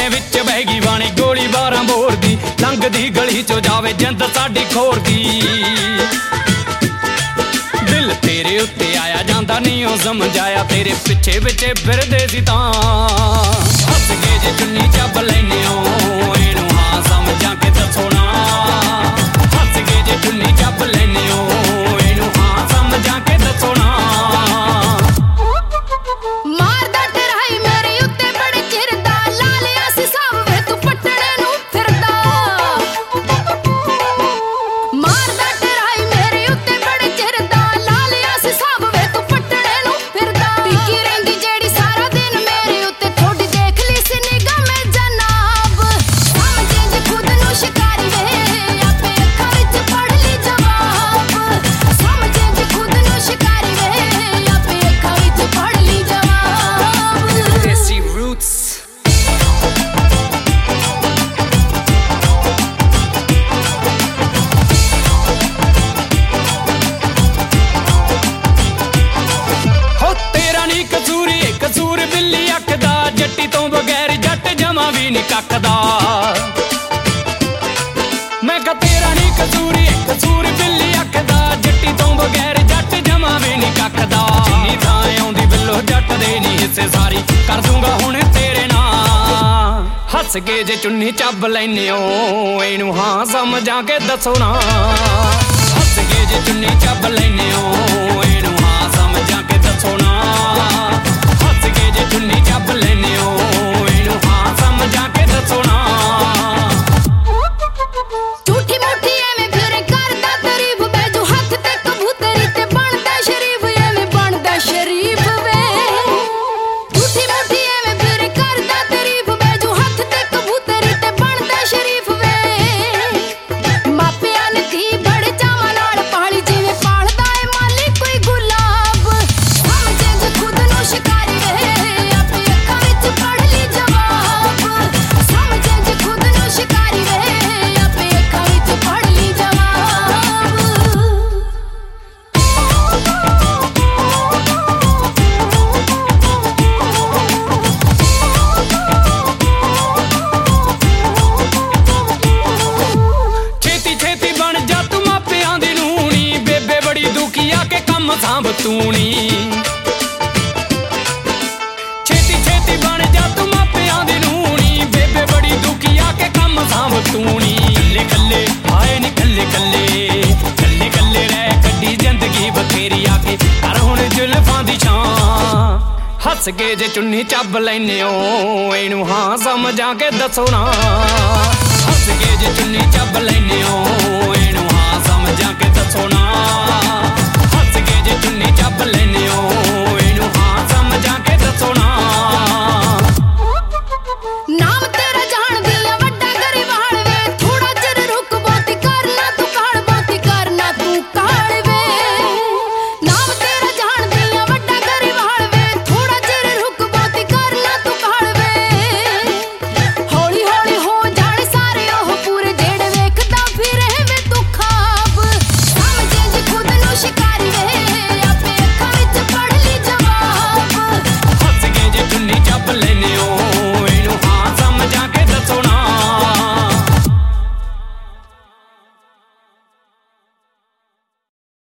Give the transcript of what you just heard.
सीने विच बह गई बाणी गोली 12 बोर दी लंघदी गली चो जावे जिंद साडी खोर दी दिल तेरे उत्ते आया जांदा नहीं ओ समझाया तेरे पिछे पिछे फिरदे सी तां हस के जे चुन्नी चब लैने ओ इनू हां समझा के दसो ना हस के जे चुन्नी चब लैने ओ इनू हां समझा के दसो ना कसूर बिल्ली अखदा जट्टी तो बगैर जट जमा भी नहीं ककदा मैं कहा तेरा नहीं कसूर बिल्ली अखदा जट्टी तो बगैर जट जमा भी नहीं ककदा जिन्नी थां आउंदी बिल्लो जट दे नहीं हिस्से सारी कर दूंगा हुण तेरे नाल हस के जे चुन्नी चब लैने ओ इनू हां समझा के दसो ना हस के जे चुन्नी चब लैने ओ इनू हां समझा के दसो ना चुन्नी चब लेने ओ इनू हां समझा के दसो ना झूठी मूठी एवें फिर करदा तारीफ बैजू हथ ते कबूतरी ते बनदा शरीफ एवें बनदा शरीफ वे झूठी मूठी एवें फिर करदा तारीफ बैजू हथ ते कबूतरी ते बनदा शरीफ वे मापियां ने धी बड़े चावां नाल पाली जिवें पालदा ए माली कोई गुलाब समझे खुद नूं शिकारी वे सांभ तूनी छेती छेती बन जा तू मापियां दी नूनी बेबे बड़ी दुखी आके कम सांभ तूनी कल्ले कल्ले आए नी कल्ले कल्ले कल्ले कल्ले रह कड्डी जिंदगी बथेरी आके कर हुण जुल्फां दी छां हस के जे चुन्नी चब लैने ओ इनू हां समझा के दसो ना